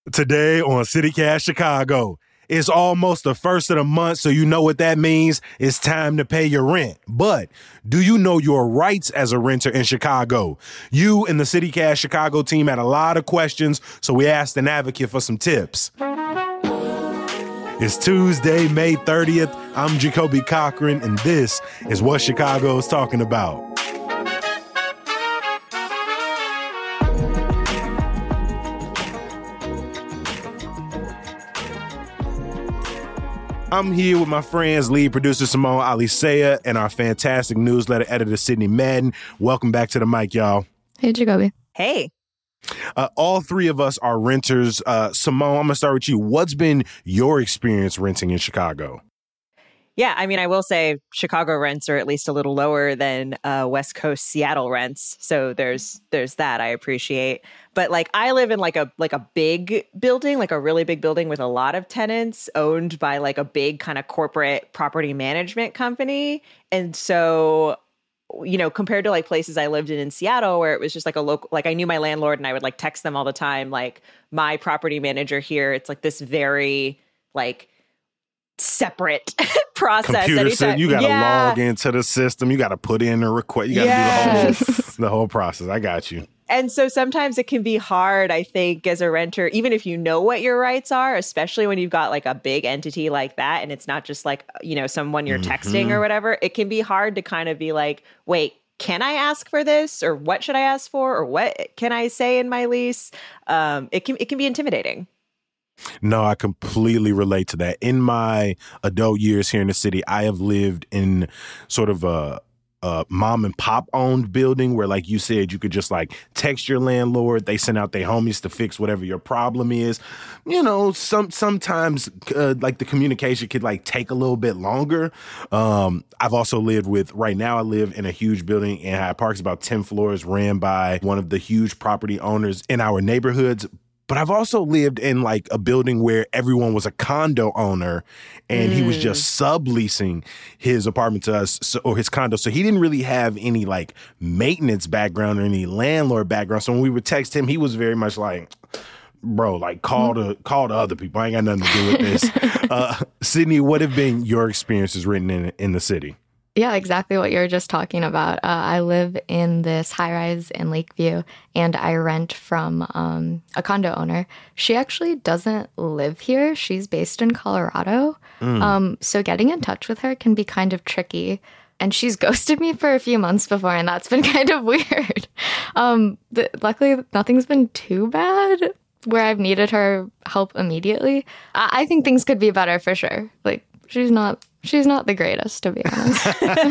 Today on CityCast Chicago, it's almost the first of the month, so you know what that means. It's time to pay your rent. But do you know your rights as a renter in Chicago? You and the CityCast Chicago team had a lot of questions, so we asked an advocate for some tips. It's Tuesday, May 30th. I'm Jacoby Cochran, and this is what Chicago is talking about. I'm here with my friends, lead producer Simone Alicea, and our fantastic newsletter editor, Sydney Madden. Welcome back to the mic, y'all. Hey, Jacoby. Hey. All three of us are renters. Simone, I'm going to start with you. What's been your experience renting in Chicago? Yeah, I mean, I will say Chicago rents are at least a little lower than West Coast Seattle rents. So there's that I appreciate. But like I live in like a big building, like a really big building with a lot of tenants owned by like a big kind of corporate property management company. And so, you know, compared to like places I lived in Seattle where it was just like a local, like I knew my landlord and I would like text them all the time. Like my property manager here, it's like this very like separate process. Computer, you got to log into the system. You got to put in a request. You got to do the whole process. I got you. And so sometimes it can be hard, I think, as a renter, even if you know what your rights are, especially when you've got like a big entity like that. And it's not just like, you know, someone you're texting or whatever. It can be hard to kind of be like, wait, can I ask for this? Or what should I ask for? Or what can I say in my lease? It can be intimidating. No, I completely relate to that. In my adult years here in the city, I have lived in sort of a mom and pop owned building where, like you said, you could just like text your landlord. They send out their homies to fix whatever your problem is. You know, sometimes like the communication could like take a little bit longer. I've also lived with, right now I live in a huge building in Hyde Park. It's about 10 floors, ran by one of the huge property owners in our neighborhoods. But I've also lived in like a building where everyone was a condo owner and he was just subleasing his apartment to us or his condo. So he didn't really have any like maintenance background or any landlord background. So when we would text him, he was very much like, bro, like call to other people. I ain't got nothing to do with this. Sydney, what have been your experiences renting in the city? Yeah, exactly what you were just talking about. I live in this high-rise in Lakeview, and I rent from a condo owner. She actually doesn't live here. She's based in Colorado. So getting in touch with her can be kind of tricky. And she's ghosted me for a few months before, and that's been kind of weird. Luckily, nothing's been too bad where I've needed her help immediately. I think things could be better for sure. Like, she's not the greatest, to be honest.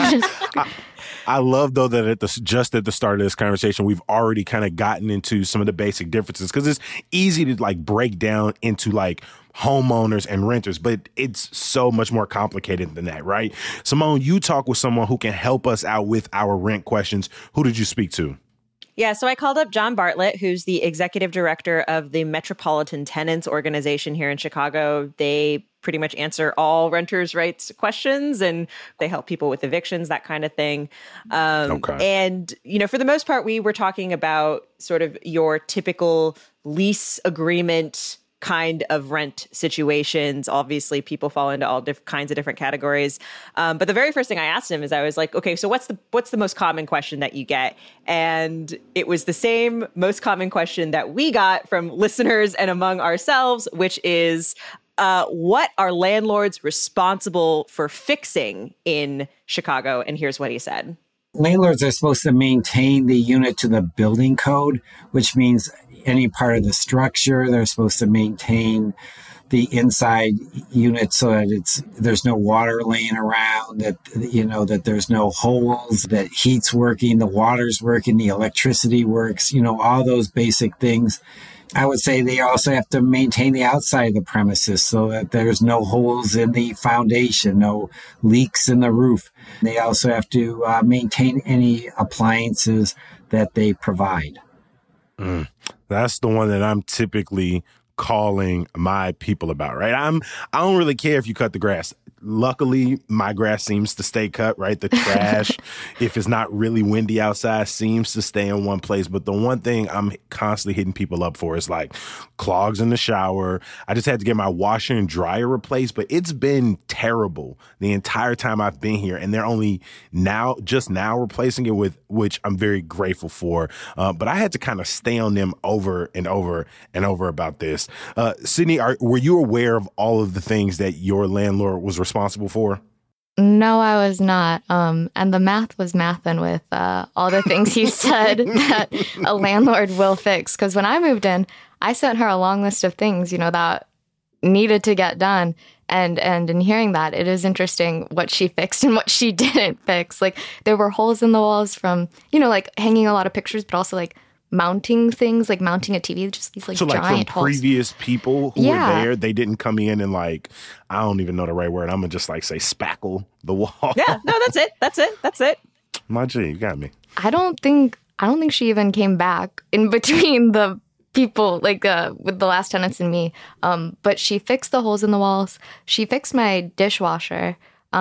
I love, though, that just at the start of this conversation, we've already kind of gotten into some of the basic differences because it's easy to like break down into like homeowners and renters, but it's so much more complicated than that, right? Simone, you talk with someone who can help us out with our rent questions. Who did you speak to? Yeah, so I called up John Bartlett, who's the executive director of the Metropolitan Tenants Organization here in Chicago. They pretty much answer all renters' rights questions, and they help people with evictions, that kind of thing. And, you know, for the most part, we were talking about sort of your typical lease agreement kind of rent situations. Obviously, people fall into all kinds of different categories. But the very first thing I asked him is I was like, okay, so what's the most common question that you get? And it was the same most common question that we got from listeners and among ourselves, which is, what are landlords responsible for fixing in Chicago? And here's what he said. Landlords are supposed to maintain the unit to the building code, which means any part of the structure. They're supposed to maintain the inside unit so that there's no water laying around, that there's no holes, that heat's working, the water's working, the electricity works, all those basic things. I would say they also have to maintain the outside of the premises so that there's no holes in the foundation, no leaks in the roof. They also have to maintain any appliances that they provide. That's the one that I'm typically calling my people about, right? I don't really care if you cut the grass. luckily, my grass seems to stay cut, right? The trash, if it's not really windy outside, seems to stay in one place. But the one thing I'm constantly hitting people up for is like clogs in the shower. I just had to get my washer and dryer replaced, but it's been terrible the entire time I've been here. And they're only just now replacing it, with which I'm very grateful for. But I had to kind of stay on them over and over and over about this. Sydney, were you aware of all of the things that your landlord was responsible for? No, I was not. And the math was mathin' with all the things he said that a landlord will fix. Because when I moved in, I sent her a long list of things, that needed to get done. And in hearing that, it is interesting what she fixed and what she didn't fix. Like, there were holes in the walls from, like hanging a lot of pictures, but also like mounting things, like mounting a TV, just these like giant from holes. Previous people who were there, they didn't come in and like, I don't even know the right word. I'm gonna just like say spackle the wall. Yeah, no, that's it. My G, you got me. I don't think she even came back in between the people, like with the last tenants and me. But she fixed the holes in the walls. She fixed my dishwasher.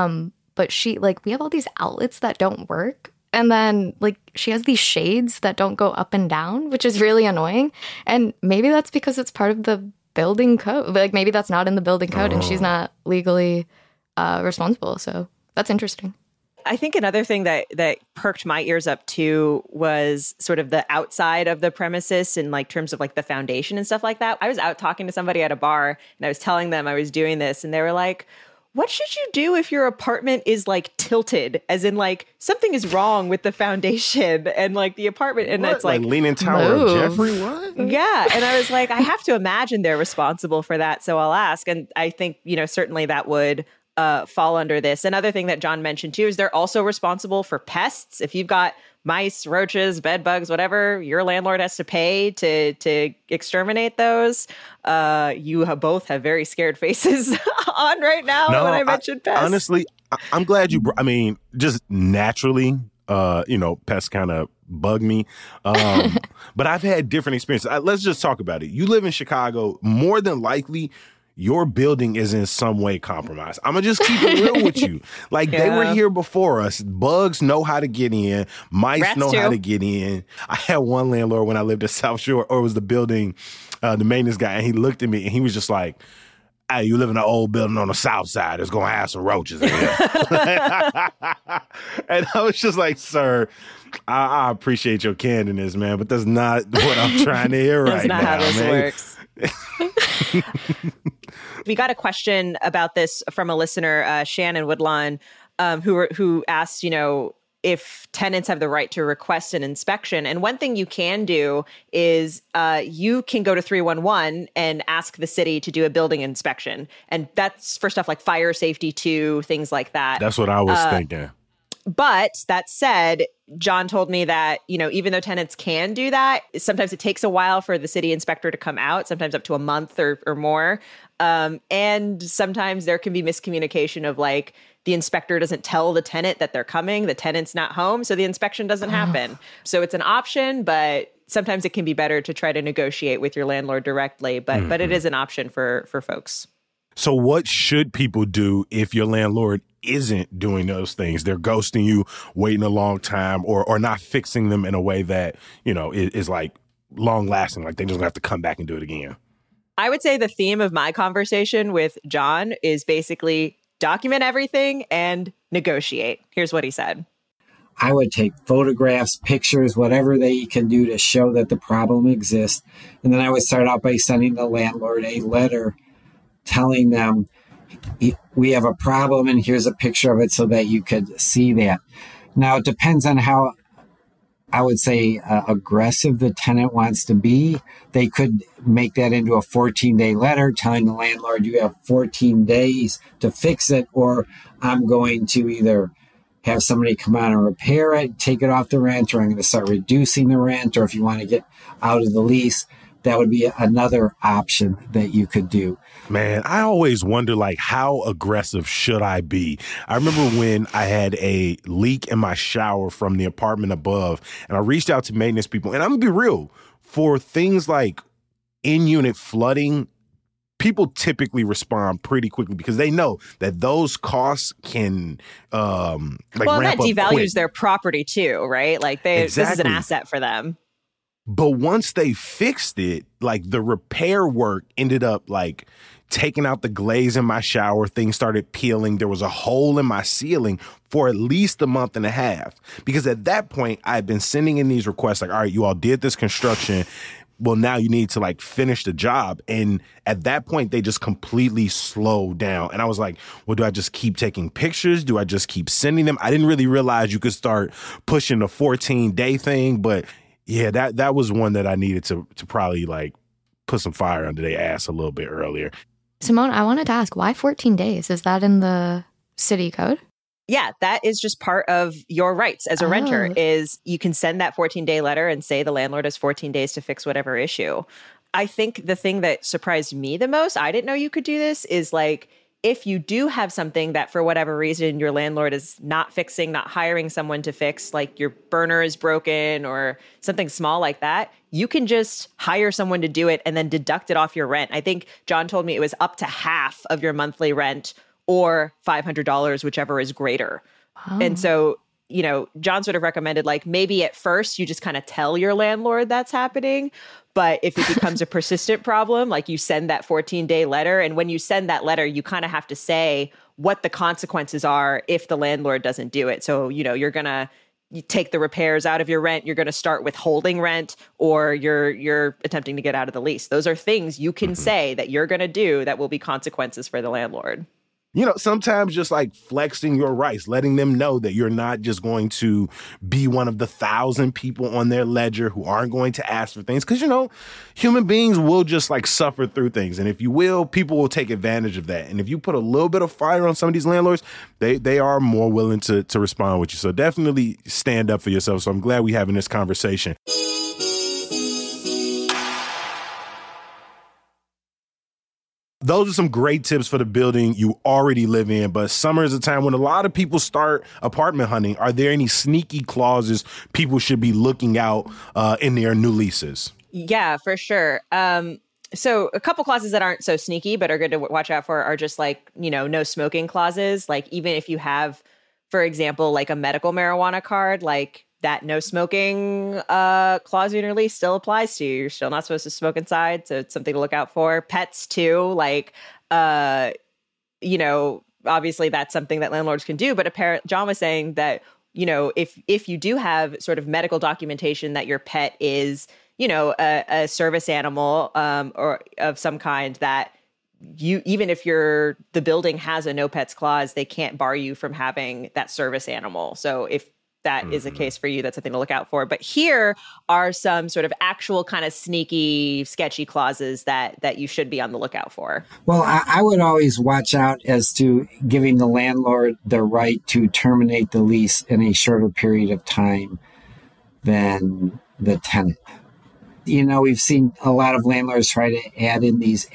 But we have all these outlets that don't work. And then, she has these shades that don't go up and down, which is really annoying. And maybe that's because it's part of the building code. Like, maybe that's not in the building code and she's not legally responsible. So that's interesting. I think another thing that perked my ears up too was sort of the outside of the premises in terms of the foundation and stuff like that. I was out talking to somebody at a bar and I was telling them I was doing this and they were like, what should you do if your apartment is tilted, as in something is wrong with the foundation and the apartment, and it's Leaning Tower of Jeffrey? What? Yeah, and I was like, I have to imagine they're responsible for that, so I'll ask. And I think certainly that would fall under this. Another thing that John mentioned too is they're also responsible for pests. If you've got mice, roaches, bed bugs, whatever, your landlord has to pay to exterminate those. You both have very scared faces on right now when I mentioned pests. Honestly, I'm glad you just naturally, pests kind of bug me. But I've had different experiences. Let's just talk about it. You live in Chicago, more than likely, your building is in some way compromised. I'm going to just keep it real with you. They were here before us. Bugs know how to get in. Mice Rats know too. how to get in. I had one landlord when I lived at South Shore, or it was the building, the maintenance guy, and he looked at me and he was just like, hey, you live in an old building on the south side. It's going to have some roaches in here. And I was just like, sir, I appreciate your candidness, man, but that's not what I'm trying to hear right now. That's not how this man. works. We got a question about this from a listener, Shannon Woodlawn, who asked, if tenants have the right to request an inspection. And one thing you can do is you can go to 311 and ask the city to do a building inspection. And that's for stuff like fire safety too, things like that. That's what I was thinking. But that said, John told me that, even though tenants can do that, sometimes it takes a while for the city inspector to come out, sometimes up to a month or more. And sometimes there can be miscommunication of the inspector doesn't tell the tenant that they're coming, the tenant's not home, so the inspection doesn't happen. So it's an option, but sometimes it can be better to try to negotiate with your landlord directly. But it is an option for folks. So what should people do if your landlord isn't doing those things? They're ghosting you, waiting a long time, or not fixing them in a way that, is long lasting, they just have to come back and do it again. I would say the theme of my conversation with John is basically document everything and negotiate. Here's what he said. I would take photographs, pictures, whatever they can do to show that the problem exists. And then I would start out by sending the landlord a letter telling them, we have a problem and here's a picture of it so that you could see that. Now, it depends on how, I would say, aggressive the tenant wants to be. They could make that into a 14-day letter telling the landlord you have 14 days to fix it, or I'm going to either have somebody come out and repair it, take it off the rent, or I'm going to start reducing the rent, or if you want to get out of the lease, that would be another option that you could do. Man, I always wonder, how aggressive should I be? I remember when I had a leak in my shower from the apartment above, and I reached out to maintenance people. And I'm going to be real, for things like in-unit flooding, people typically respond pretty quickly because they know that those costs can well, ramp that up devalues quick. their property too, right? Like this is an asset for them. But once they fixed it, like the repair work ended up like taking out the glaze in my shower. Things started peeling. There was a hole in my ceiling for at least a month and a half. Because at that point, I had been sending in these requests like, all right, you all did this construction. Well, now you need to like finish the job. And at that point, they just completely slowed down. And I was like, well, do I just keep taking pictures? Do I just keep sending them? I didn't really realize you could start pushing the 14-day thing. But yeah, that was one that I needed to probably like put some fire under their ass a little bit earlier. Simone, I wanted to ask, why 14 days? Is that in the city code? Yeah, that is just part of your rights as a renter is you can send that 14-day letter and say the landlord has 14 days to fix whatever issue. I think the thing that surprised me the most, I didn't know you could do this, is like if you do have something that for whatever reason your landlord is not fixing, not hiring someone to fix, like your burner is broken or something small like that, you can just hire someone to do it and then deduct it off your rent. I think John told me it was up to half of your monthly rent or $500, whichever is greater. Wow. And so, you know, John sort of recommended like maybe at first you just kind of tell your landlord that's happening. But if it becomes a persistent problem, like you send that 14-day letter. And when you send that letter, you kind of have to say what the consequences are if the landlord doesn't do it. So, you know, you're going to take the repairs out of your rent. You're going to start withholding rent, or you're attempting to get out of the lease. Those are things you can say that you're going to do that will be consequences for the landlord. You know, sometimes just like flexing your rights, letting them know that you're not just going to be one of the 1,000 people on their ledger who aren't going to ask for things. Because, you know, human beings will just like suffer through things. And if you will, people will take advantage of that. And if you put a little bit of fire on some of these landlords, they are more willing to respond with you. So definitely stand up for yourself. So I'm glad we're having this conversation. Those are some great tips for the building you already live in, but summer is a time when a lot of people start apartment hunting. Are there any sneaky clauses people should be looking out in their new leases? Yeah, for sure. So a couple clauses that aren't so sneaky, but are good to watch out for are just like, you know, no smoking clauses. Like even if you have, for example, like a medical marijuana card, like that no smoking clause in your lease still applies to you. You're still not supposed to smoke inside. So it's something to look out for. Pets too, like, you know, obviously that's something that landlords can do. But John was saying that, you know, if you do have sort of medical documentation that your pet is, you know, a service animal or of some kind, that you, even if the building has a no pets clause, they can't bar you from having that service animal. So if that is a case for you, that's something to look out for. But here are some sort of actual kind of sneaky, sketchy clauses that you should be on the lookout for. Well, I would always watch out as to giving the landlord the right to terminate the lease in a shorter period of time than the tenant. You know, we've seen a lot of landlords try to add in these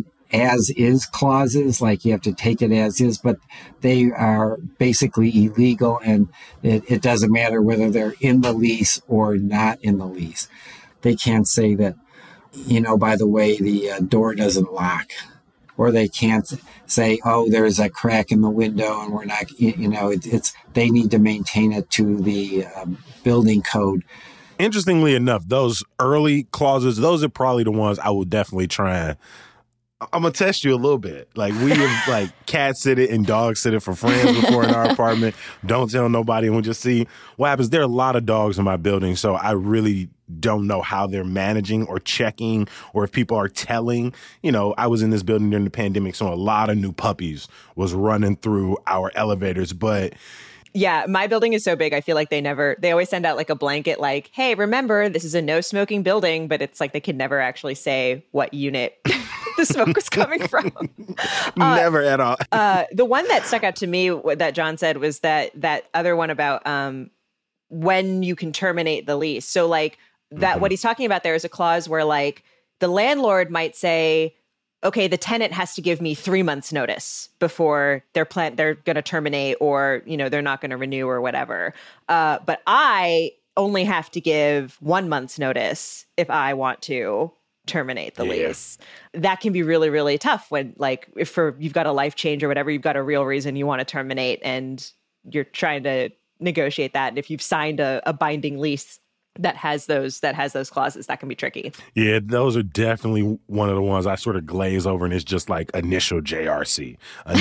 as-is clauses, like you have to take it as is, but they are basically illegal, and it doesn't matter whether they're in the lease or not in the lease. They can't say that, you know, by the way, the door doesn't lock, or they can't say, oh, there's a crack in the window and we're not, you know, they need to maintain it to the building code. Interestingly enough, those early clauses, those are probably the ones I would definitely try and I'm gonna test you a little bit. Like we have like cat sitted and dog sitted for friends before in our apartment. Don't tell nobody, and we'll just see what happens. There are a lot of dogs in my building, so I really don't know how they're managing or checking, or if people are telling. You know, I was in this building during the pandemic, so a lot of new puppies was running through our elevators, but. Yeah, my building is so big. I feel like they always send out like a blanket, like, hey, remember, this is a no smoking building, but it's like they can never actually say what unit the smoke was coming from. Never at all. The one that stuck out to me that John said was that other one about when you can terminate the lease. So like that, what he's talking about there is a clause where like the landlord might say, okay, the tenant has to give me 3 months notice before they're going to terminate, or, you know, they're not going to renew or whatever. But I only have to give 1 month's notice if I want to, terminate the lease. That can be really, really tough when, like, if you've got a life change or whatever, you've got a real reason you want to terminate and you're trying to negotiate that. And if you've signed a binding lease that has those clauses, that can be tricky. Yeah, those are definitely one of the ones I sort of glaze over, and it's just like initial JRC.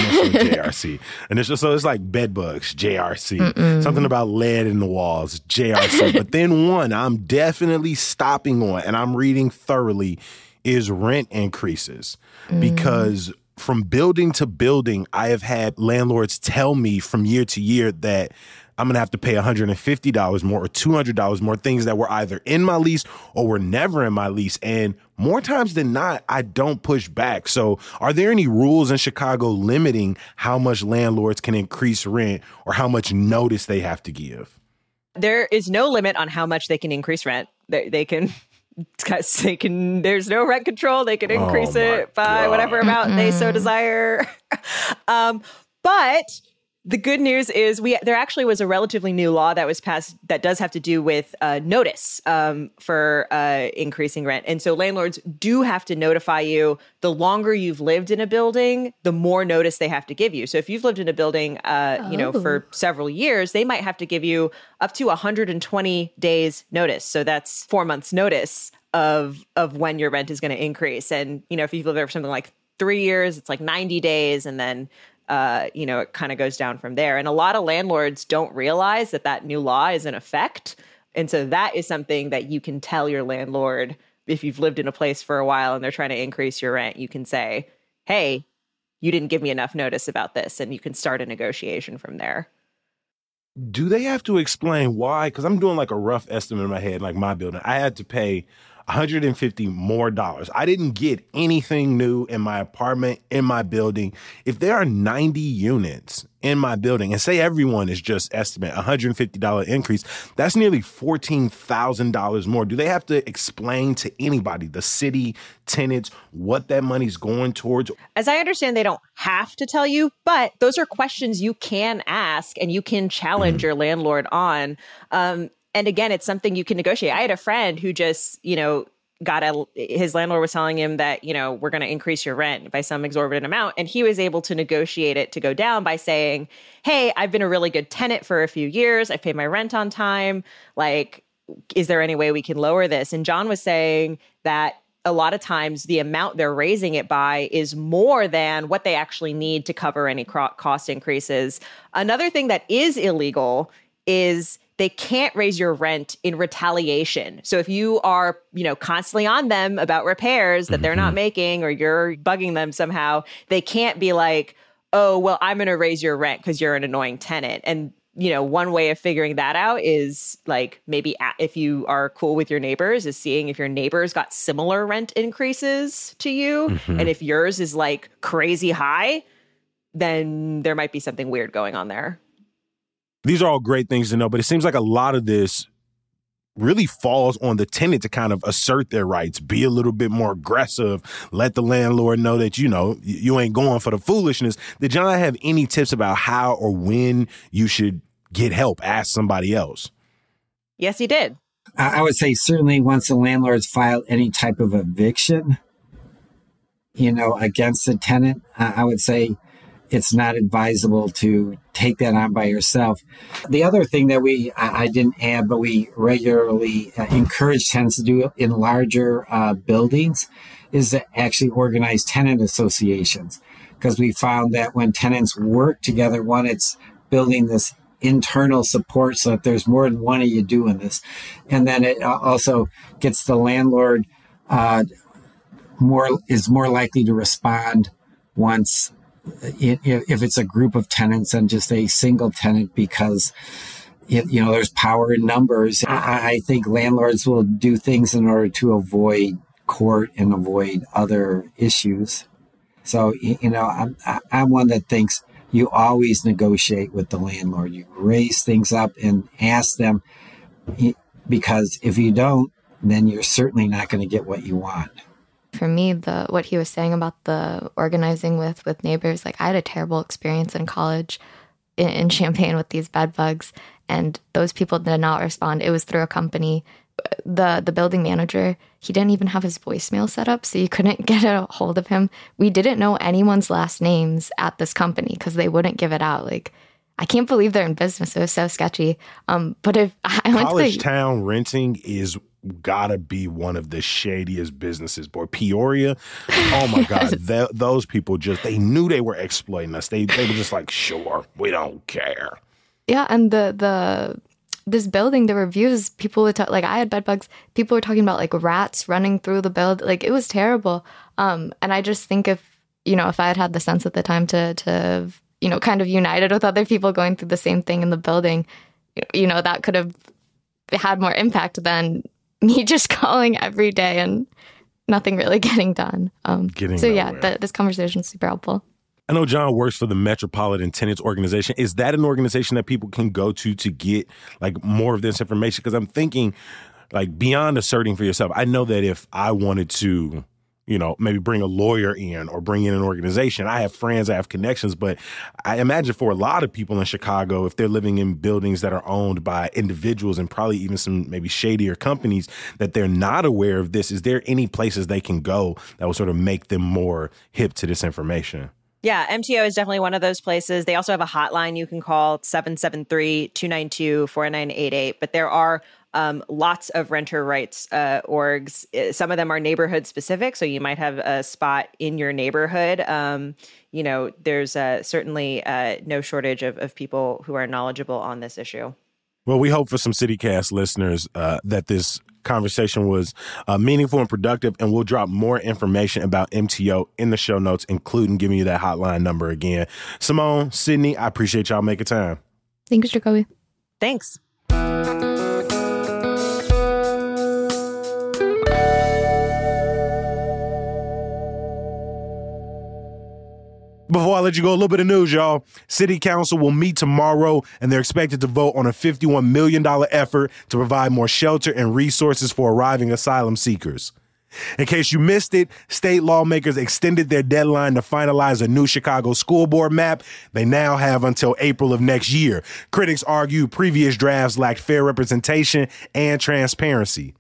So it's like bed bugs, JRC. Something about lead in the walls, JRC. But then one I'm definitely stopping on, and I'm reading thoroughly, is rent increases. Because from building to building, I have had landlords tell me from year to year that I'm going to have to pay $150 more or $200 more, things that were either in my lease or were never in my lease. And more times than not, I don't push back. So are there any rules in Chicago limiting how much landlords can increase rent or how much notice they have to give? There is no limit on how much they can increase rent. They can, there's no rent control. They can increase it by whatever amount they so desire. But the good news is there actually was a relatively new law that was passed that does have to do with notice for increasing rent. And so landlords do have to notify you. The longer you've lived in a building, the more notice they have to give you. So if you've lived in a building, for several years, they might have to give you up to 120 days notice. So that's 4 months notice of when your rent is going to increase. And, if you've lived there for something like 3 years, it's like 90 days. And then it kind of goes down from there. And a lot of landlords don't realize that new law is in effect. And so that is something that you can tell your landlord if you've lived in a place for a while and they're trying to increase your rent. You can say, hey, you didn't give me enough notice about this. And you can start a negotiation from there. Do they have to explain why? Because I'm doing like a rough estimate in my head, like my building. I had to pay $150 more. I didn't get anything new in my apartment, in my building. If there are 90 units in my building, and say everyone is just estimate $150 increase, that's nearly $14,000 more. Do they have to explain to anybody, the city, tenants, what that money's going towards? As I understand, they don't have to tell you, but those are questions you can ask and you can challenge your landlord on. And again, it's something you can negotiate. I had a friend who just, his landlord was telling him that, we're going to increase your rent by some exorbitant amount. And he was able to negotiate it to go down by saying, hey, I've been a really good tenant for a few years. I pay my rent on time. Like, is there any way we can lower this? And John was saying that a lot of times the amount they're raising it by is more than what they actually need to cover any cost increases. Another thing that is illegal is they can't raise your rent in retaliation. So if you are, constantly on them about repairs that they're not making or you're bugging them somehow, they can't be like, oh, well, I'm going to raise your rent because you're an annoying tenant. And, one way of figuring that out is like maybe if you are cool with your neighbors is seeing if your neighbors got similar rent increases to you. And if yours is like crazy high, then there might be something weird going on there. These are all great things to know, but it seems like a lot of this really falls on the tenant to kind of assert their rights, be a little bit more aggressive, let the landlord know that, you ain't going for the foolishness. Did John have any tips about how or when you should get help? Ask somebody else. Yes, he did. I would say certainly once the landlord's filed any type of eviction, against the tenant, I would say it's not advisable to take that on by yourself. The other thing that I didn't add, but we regularly encourage tenants to do in larger buildings is to actually organize tenant associations. Because we found that when tenants work together, one, it's building this internal support so that there's more than one of you doing this. And then it also gets the landlord more likely to respond once if it's a group of tenants and just a single tenant, because there's power in numbers. I think landlords will do things in order to avoid court and avoid other issues. So I'm one that thinks you always negotiate with the landlord. You raise things up and ask them, because if you don't, then you're certainly not going to get what you want. For me, what he was saying about the organizing with neighbors, like I had a terrible experience in college in Champaign with these bed bugs, and those people did not respond. It was through a company the building manager, he didn't even have his voicemail set up, so you couldn't get a hold of him. We didn't know anyone's last names at this company because they wouldn't give it out. Like, I can't believe they're in business. It was so sketchy. But if I went College to Town renting is gotta be one of the shadiest businesses, boy. Peoria, oh my God, those people they knew they were exploiting us. They were just like, sure, we don't care. Yeah, and this building, the reviews, people would talk, like, I had bed bugs. People were talking about like rats running through the building. Like, it was terrible. And I just think if I had the sense at the time to kind of united with other people going through the same thing in the building, that could have had more impact than me just calling every day and nothing really getting done. This conversation is super helpful. I know John works for the Metropolitan Tenants Organization. Is that an organization that people can go to get like more of this information? Because I'm thinking, like, beyond asserting for yourself, I know that if I wanted to, maybe bring a lawyer in or bring in an organization, I have friends, I have connections, but I imagine for a lot of people in Chicago, if they're living in buildings that are owned by individuals and probably even some maybe shadier companies, that they're not aware of this. Is there any places they can go that will sort of make them more hip to this information? Yeah, MTO is definitely one of those places. They also have a hotline you can call, 773-292-4988. But there are lots of renter rights orgs. Some of them are neighborhood specific, so you might have a spot in your neighborhood. There's certainly no shortage of people who are knowledgeable on this issue. Well, we hope for some CityCast listeners that this conversation was meaningful and productive, and we'll drop more information about MTO in the show notes, including giving you that hotline number again. Simone, Sydney, I appreciate y'all making time. Thanks, Jacoby. Thanks. Before I let you go, a little bit of news, y'all. City Council will meet tomorrow, and they're expected to vote on a $51 million effort to provide more shelter and resources for arriving asylum seekers. In case you missed it, state lawmakers extended their deadline to finalize a new Chicago school board map. They now have until April of next year. Critics argue previous drafts lacked fair representation and transparency.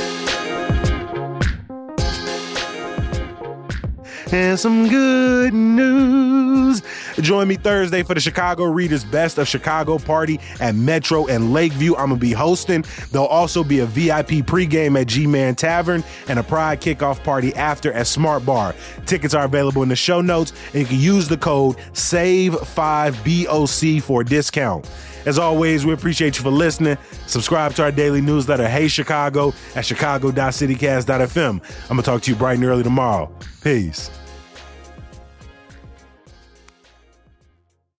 And some good news. Join me Thursday for the Chicago Readers Best of Chicago party at Metro and Lakeview. I'm going to be hosting. There'll also be a VIP pregame at G-Man Tavern and a Pride kickoff party after at Smart Bar. Tickets are available in the show notes, and you can use the code SAVE5BOC for a discount. As always, we appreciate you for listening. Subscribe to our daily newsletter, Hey Chicago, at chicago.citycast.fm. I'm going to talk to you bright and early tomorrow. Peace.